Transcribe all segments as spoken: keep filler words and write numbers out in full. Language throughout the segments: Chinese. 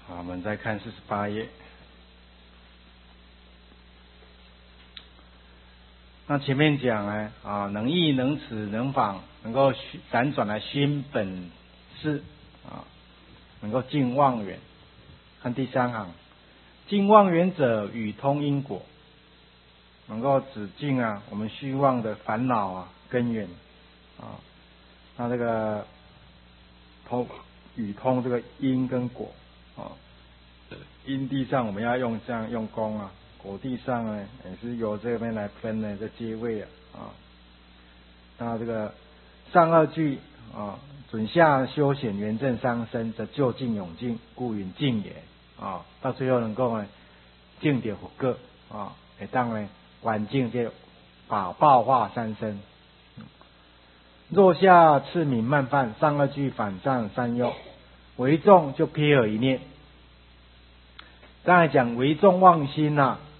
好，我们再看四十八页。那前面讲呢，啊，能义能持能访，能够辗转来熏本事啊，能够尽妄远。看第三行，尽妄远者与通因果，能够止尽啊我们虚妄的烦恼啊根源啊。那这个通与通这个因跟果啊，因地上我们要用这样用功啊。果地上呢，也是由这边来分呢，这阶位啊，啊，那这个上二句啊，准下修显圆正伤身，则就近永尽，故云尽也啊。到最后能够呢，尽点佛个啊，也当呢完尽这法报化三身。若下次敏慢犯，上二句反上三忧，为众就瞥耳一念。刚才讲为众妄心呐、啊。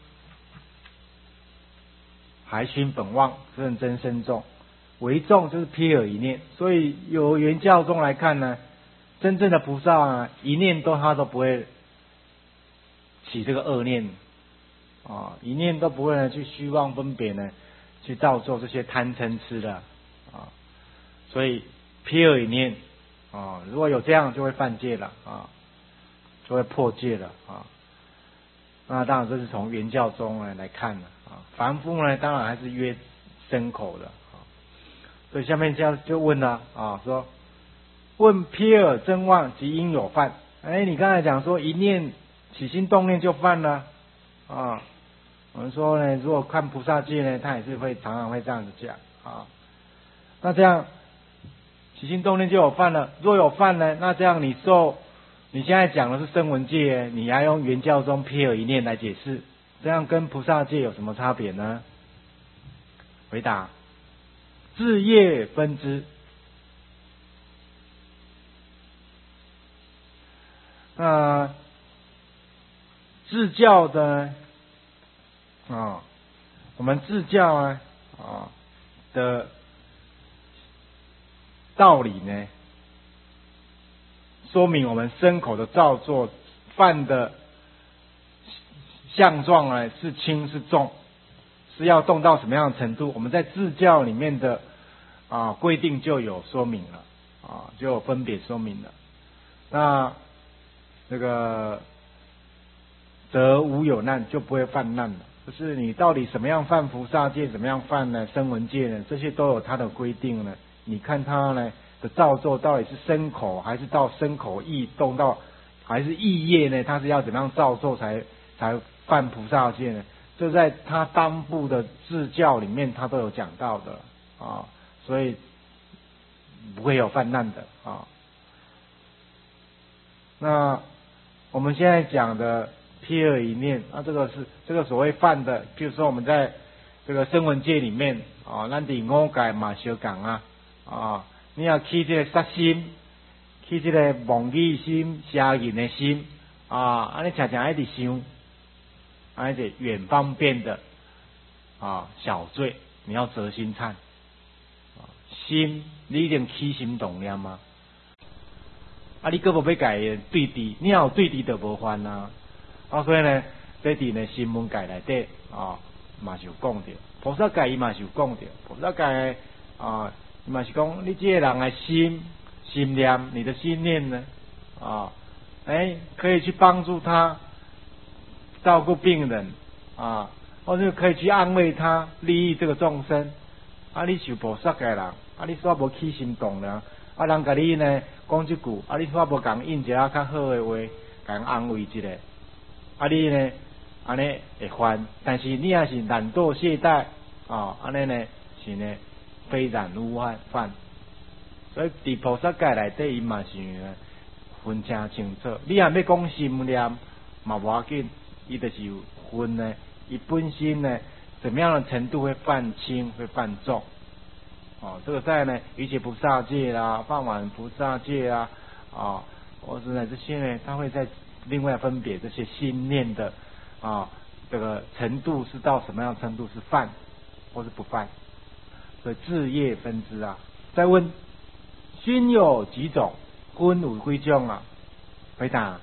还熏本妄，认真深重，为众就是瞥耳一念。所以由原教中来看呢，真正的菩萨啊，一念都他都不会起这个恶念啊，一念都不会呢去虚妄分别呢，去造作这些贪嗔痴的啊。所以瞥耳一念啊，如果有这样就会犯戒了啊，就会破戒了啊。那当然这是从原教中呢来看的啊，凡夫呢当然还是约身口的啊。所以下面这样就问了啊，说问瞥耳真妄即应有犯。哎，你刚才讲说一念起心动念就犯了啊。我们说呢，如果看菩萨戒呢，他也是会常常会这样子讲啊。那这样起心动念就有犯了，若有犯呢，那这样你受。你现在讲的是声闻戒，你还用原教中瞥耳一念来解释，这样跟菩萨戒有什么差别呢？回答：智业分支。那自教的啊，我们自教啊啊的道理呢？说明我们身口的造作犯的相状呢是轻是重，是要动到什么样的程度？我们在自教里面的啊规定就有说明了啊，就有分别说明了。那这个则无有难，就不会犯难了。就是你到底什么样犯菩萨戒，怎么样犯呢声闻戒呢？这些都有它的规定呢。你看它呢？的造作到底是身口还是到身口意动到还是意业呢？它是要怎么样造作才才犯菩萨戒呢？这在他当部的自教里面，他都有讲到的啊，所以不会有犯难的啊。那我们现在讲的瞥耳一念啊，这个是这个所谓犯的，比如说我们在这个声闻戒里面啊，咱伫五戒嘛相共啊啊。你要起这个杀心，起这个妄语心、邪淫的心啊，安尼常常一直想，安尼就远方便的啊小罪，你要择心忏。心，你一定起心动念吗？啊，你搁无要改对治，你要有对治就无犯啊。啊，所以呢，这伫呢新闻界内底啊，嘛是有讲到，菩萨界伊嘛是有讲到，菩萨界啊。嘛是讲，你这个人的心心念，你的心念呢啊，哎，可以去帮助他照顾病人啊，或者可以去安慰他，利益这个众生。啊，你是菩萨的人，啊，你煞无起心动念，啊，人甲你呢讲一句，啊，你煞无共应一下较好的话，共安慰一下，啊，你呢安尼会犯，但是你也是懒惰懈怠啊，安尼呢是呢。非然无犯，所以伫菩萨界内底，伊嘛是分清清楚。你若要讲心念，嘛无要紧，伊就是有分呢。伊本身呢，怎么样的程度会犯轻，会犯重？哦，这个在呢，一切菩萨戒啦、放满菩萨戒啦，啊，或是呢这些呢，他会在另外分别这些心念的啊，这个程度是到什么样的程度是犯，或是不犯？所以智业分支啊，再问心有几种，分有几种啊？回答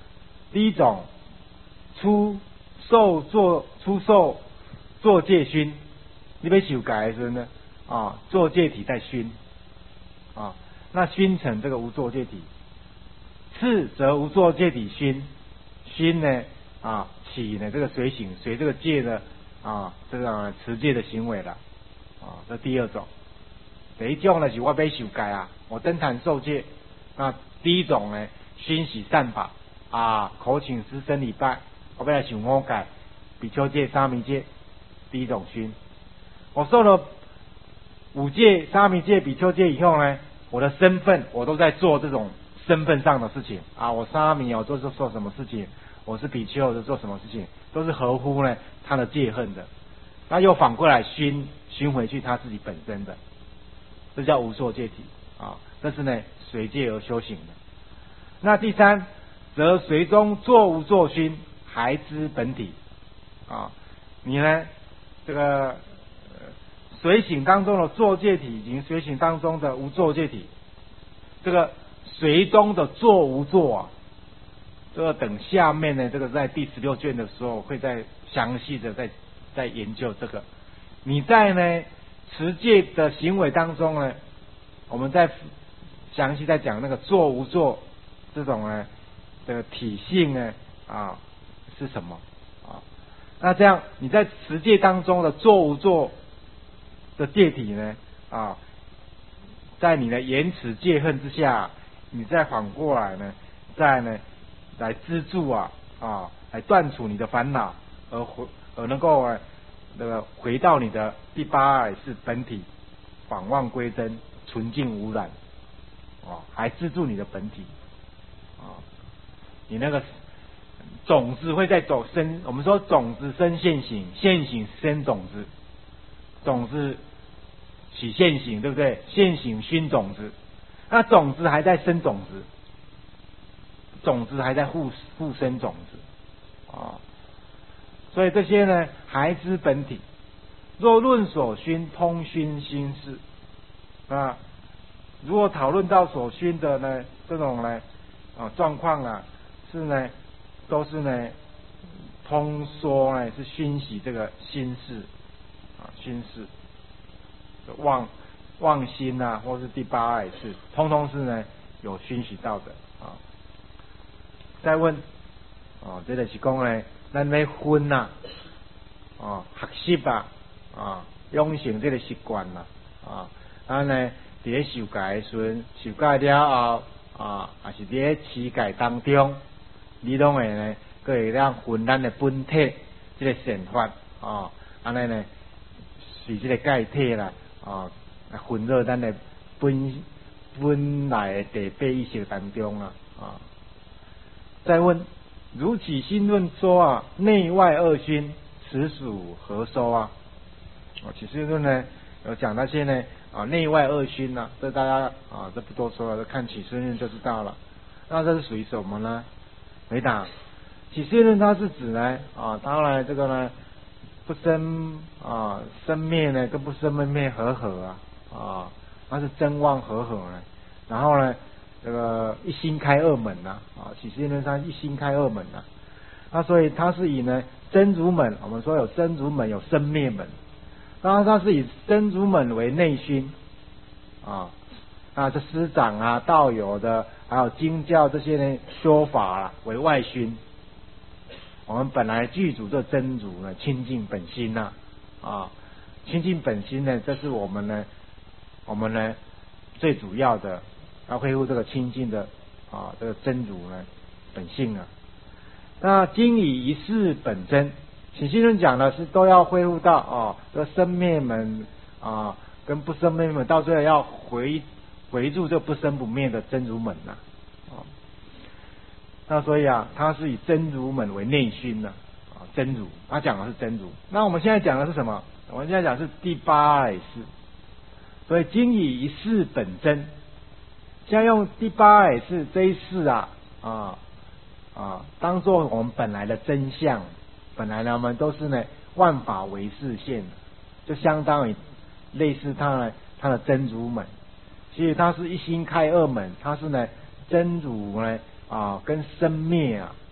第一种出受作出受作戒熏，你要受戒的时候呢，啊，作戒体在熏，啊，那熏成这个无作戒体。次则无作戒体熏，熏呢啊起呢这个随行随这个戒的啊这个持戒的行为了，啊，这第二种。第一种呢是我要受戒啊，我登坛受戒。那第一种呢，熏洗善法啊，口请师生礼拜，我要来受五戒、比丘戒、沙弥戒。第一种熏，我受了五戒、沙弥戒、比丘戒以后呢，我的身份我都在做这种身份上的事情啊，我沙弥我做做做什么事情，我是比丘我是做什么事情，都是合乎呢他的戒恨的。那又反过来熏熏回去他自己本身的，这叫无作戒体啊，这是呢随戒而修行的。那第三，则随中作无作熏，还知本体啊，你呢这个、呃、随行当中的作戒体以及随行当中的无作戒体，这个随中的作无作啊，这个等下面呢，这个在第十六卷的时候会再详细的再再研究这个。你在呢持戒的行为当中呢，我们再详细再讲那个作无作这种呢的体性呢啊是什么啊？那这样你在持戒当中的作无作的戒体呢啊，在你的严持戒恨之下，你再反过来呢，再呢来资助啊啊，来断除你的烦恼，而回而能够啊那个回到你的第八爱是本体，返望归真，纯净无染，啊，还资助你的本体啊，你那个种子会在走生，我们说种子生现行，现行生种子，种子起现行，对不对？现行熏种子，那种子还在生种子，种子还在互互生种子啊，所以这些呢还知本体。若论所熏通熏心事，啊，如果讨论到所熏的呢这种呢啊状况啊，是呢都是呢通说呢是熏习这个心事啊，心事妄妄心啊，或是第八爱是，通通是呢有熏习到的啊。再问哦，这就是讲呢，咱要分呐，哦，学习啊，啊，养成这个习惯啦，啊，咱呢伫咧受戒的时阵，受戒了后啊，也是伫咧持戒当中，你拢会呢，可会让分咱的本体这个善法啊，安尼呢是这个戒体啦，啊，来分入咱的本本来的第八意识当中啊，啊。再问，如起心论说啊，内外二熏，此属何收啊？哦，起心论呢有讲那些呢啊，内外二熏呐，这大家啊这不多说了，看起心论就知道了。那这是属于什么呢？回答，起心论它是指呢啊，当然这个呢不生啊生灭呢跟不生灭和合啊啊，它是真妄和合呢，然后呢。这个一心开二门呐、啊，啊，起心论上一心开二门呐、啊，那所以它是以呢真如门，我们说有真如门有生灭门，当然它是以真如门为内熏啊，那这师长啊、道友的，还有经教这些呢说法啊为外熏。我们本来具足这真如呢，清净本心呐、啊，啊，清净本心呢，这是我们呢，我们呢最主要的。要恢复这个清净的啊，这个真如呢本性啊。那经以一世本真，起心论讲的是都要恢复到啊，这个生灭门啊跟不生灭门，到最后要回回入这不生不灭的真如门呐、啊。啊，那所以啊，它是以真如门为内熏呐啊，真如，它讲的是真如。那我们现在讲的是什么？我们现在讲的是第八爱识，所以经以一世本真。现在用第八爱是这一世啊啊啊，当做我们本来的真相，本来呢我们都是呢万法唯识现，就相当于类似它呢它的真如门，其实它是一心开二门，它是呢真如呢啊跟生灭啊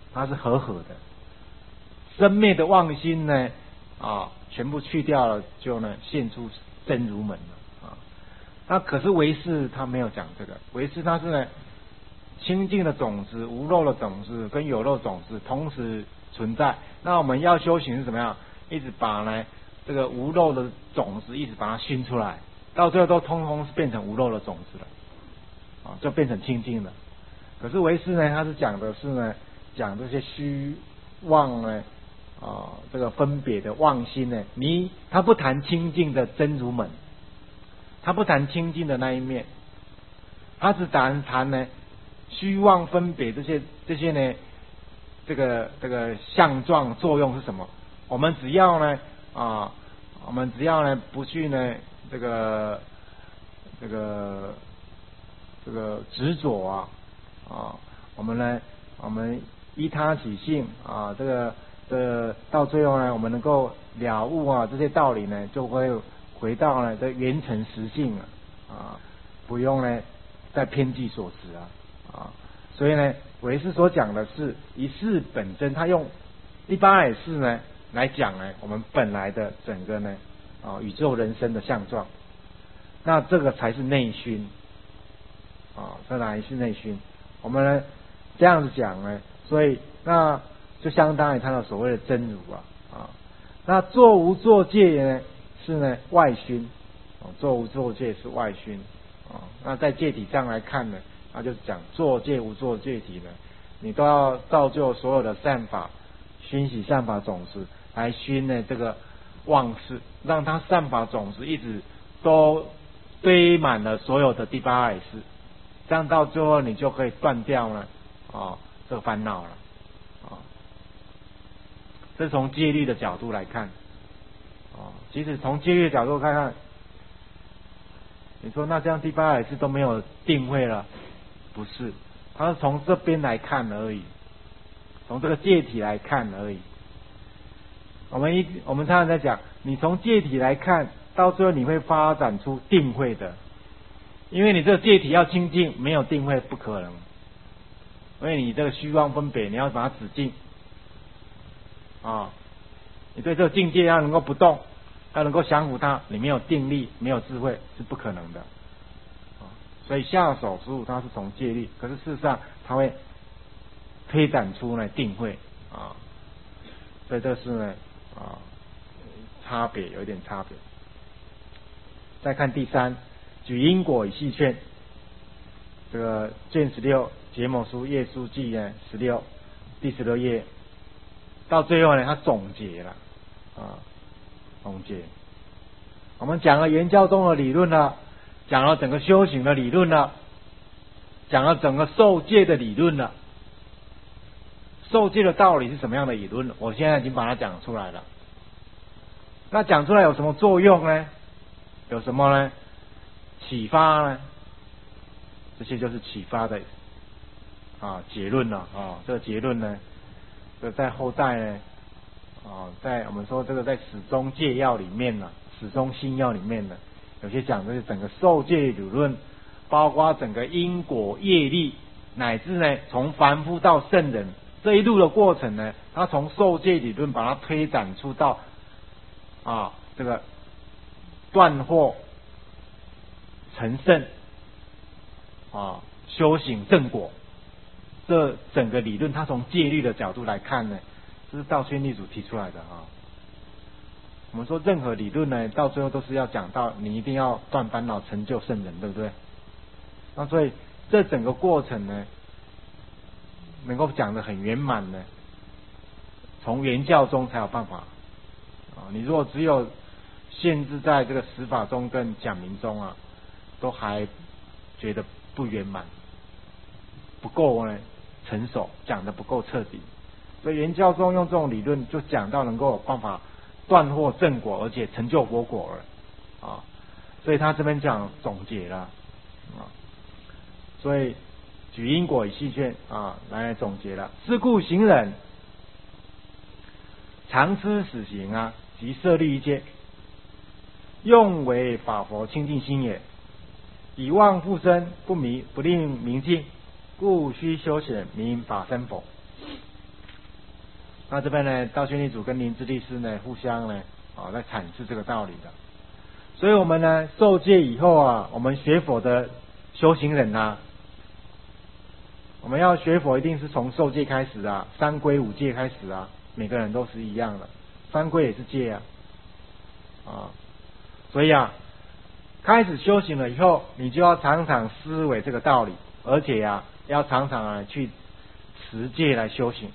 它是和合的。生灭的妄心呢，啊，全部去掉了，就呢现出真如门了啊。那可是唯识他没有讲这个，唯识他是呢清净的种子、无漏的种子跟有漏种子同时存在。那我们要修行是怎么样？一直把呢这个无漏的种子一直把它熏出来，到最后都通通是变成无漏的种子了，啊，就变成清净了。可是唯识呢，他是讲的是呢，讲这些虚妄呢，啊，这个分别的妄心呢，你他不谈清净的真如门，他不谈清净的那一面，他只谈谈呢虚妄分别这些这些呢，这个这个相状作用是什么？我们只要呢啊，我们只要呢不去呢这个这个这个执着啊啊，我们呢我们依他起性啊，这个这个到最后呢，我们能够了悟啊这些道理呢，就会回到呢这原成实性啊啊，不用呢再偏计所持啊啊，所以呢唯识所讲的是一事本真，他用第八海识呢来讲呢，我们本来的整个呢啊宇宙人生的相状，那这个才是内熏啊，这才是内熏。我们呢这样子讲呢，所以那就相当于他的所谓的真如啊啊。那作无作界呢是呢外熏，作无作界是外熏啊。那在界体上来看呢，那就是讲作界无作界体呢，你都要造就所有的善法，熏习善法种子来熏呢这个妄识，让它善法种子一直都堆满了所有的第八海识，这样到最后你就可以断掉了啊这个烦恼了啊。这是从戒律的角度来看啊，其实从戒律的角度看看，你说那这样第八海识都没有定慧了？不是，它是从这边来看而已，从这个戒体来看而已。我们一我们常常在讲，你从戒体来看，到最后你会发展出定慧的，因为你这个戒体要清净，没有定慧不可能。因为你这个虚妄分别，你要把它止净啊，你对这个境界要能够不动，要能够降服它，你没有定力，没有智慧是不可能的。所以下手术它是从戒律，可是事实上它会推展出呢定慧啊，所以这是呢啊差别有一点差别。再看第三，举因果以细劝，这个卷十六结某书页书记呢十六第十六页，到最后呢他总结了啊总结，我们讲了原教宗的理论了，讲了整个修行的理论了，讲了整个受戒的理论了。受戒的道理是什么样的理论？我现在已经把它讲出来了。那讲出来有什么作用呢？有什么呢？启发呢？这些就是启发的啊结论了啊。这个结论呢，这在后代呢啊，在我们说这个在始终戒要里面呢，始终心要里面呢，有些讲的是整个受戒理论，包括整个因果业力，乃至呢从凡夫到圣人这一路的过程呢，他从受戒理论把它推展出到啊这个断惑成圣啊修行正果，这整个理论他从戒律的角度来看呢，这是道宣立主提出来的啊。我们说任何理论呢，到最后都是要讲到你一定要断烦恼成就圣人，对不对？那所以这整个过程呢，能够讲得很圆满呢，从原教中才有办法啊。你如果只有限制在这个十法中跟讲明中啊，都还觉得不圆满，不够呢成熟，讲得不够彻底。所以原教中用这种理论就讲到能够有办法断惑正果，而且成就佛果了啊。所以他这边讲总结了啊，所以举因果以细劝啊来总结了。是故行忍常吃死刑啊，及设律一切，用为法佛清净心也。以妄复生不迷不令明净，故须修显明法身佛。 那这边呢，道宣力主跟灵芝律师呢，互相呢，啊，来阐释这个道理的。所以我们呢，受戒以后啊，我们学佛的修行人啊，我们要学佛一定是从受戒开始啊，三皈五戒开始啊，每个人都是一样的，三皈也是戒啊，啊，所以啊，开始修行了以后，你就要常常思维这个道理，而且啊，要常常啊去持戒来修行。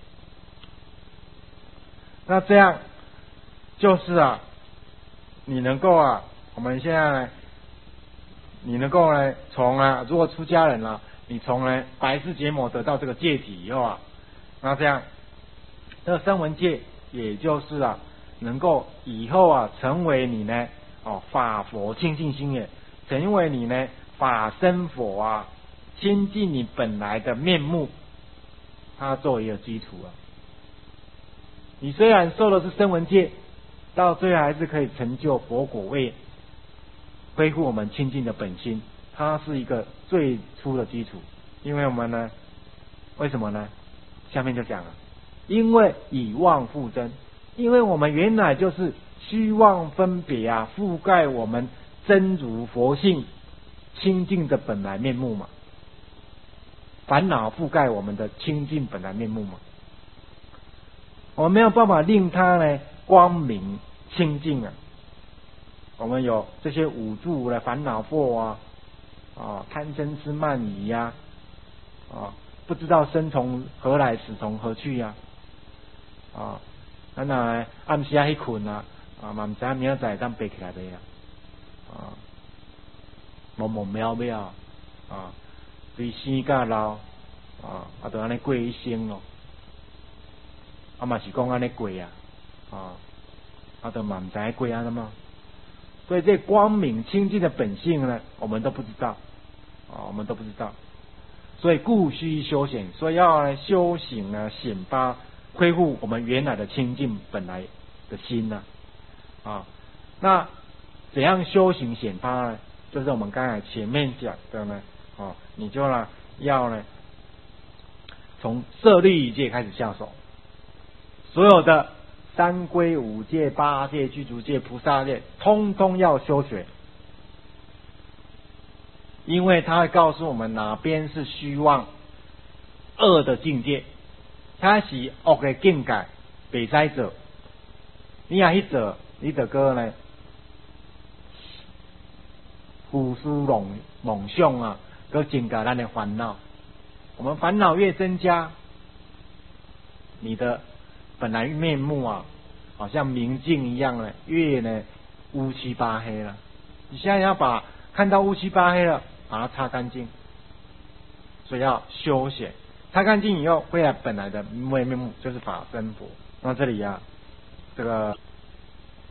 那这样就是啊，你能够啊，我们现在呢，你能够呢，从啊，如果出家人了，你从呢白氏结魔得到这个戒体以后啊，那这样，这个声闻戒，也就是啊，能够以后啊，成为你呢，哦，法佛清净心也，成为你呢法身佛啊，亲近你本来的面目，它作为一个基础啊。你虽然受的是声闻戒，到最后还是可以成就佛果位，恢复我们清净的本心，它是一个最初的基础。因为我们呢，为什么呢？下面就讲了，因为以妄复真，因为我们原来就是虚妄分别啊，覆盖我们真如佛性清净的本来面目嘛，烦恼覆盖我们的清净本来面目嘛。我们没有办法令它呢光明清净啊。我们有这些五住的烦恼惑啊，啊贪嗔痴慢疑呀，啊不知道生从何来，死从何去呀，啊，咱那暗时啊去困啊，啊嘛唔知明仔载当爬起来未啊，啊，懵懵渺渺啊，对生甲老啊，啊都安尼过一生咯。啊嘛是讲安尼过啊，啊，啊都嘛唔知过安怎么，所以这光明清净的本性呢，我们都不知道，啊，我们都不知道，所以故须修行，所以要来修行呢，显发恢复我们原来的清净本来的心呢，啊，那怎样修行显发呢？就是我们刚才前面讲的呢，啊，你就呢要呢从摄律仪戒开始下手。所有的三皈五戒八戒具足戒菩萨戒通通要修学，因为他会告诉我们哪边是虚妄恶的境界，他是恶的境界袂使做，你若去做你就个呢胡思乱妄想啊，搁增加咱的烦恼，我们烦恼越增加，你的本来面目啊，好像明镜一样呢，越呢乌漆八黑了。你现在要把看到乌漆八黑了，把它擦干净，所以要修显，擦干净以后，回来本来的面目就是法身佛。那这里啊，这个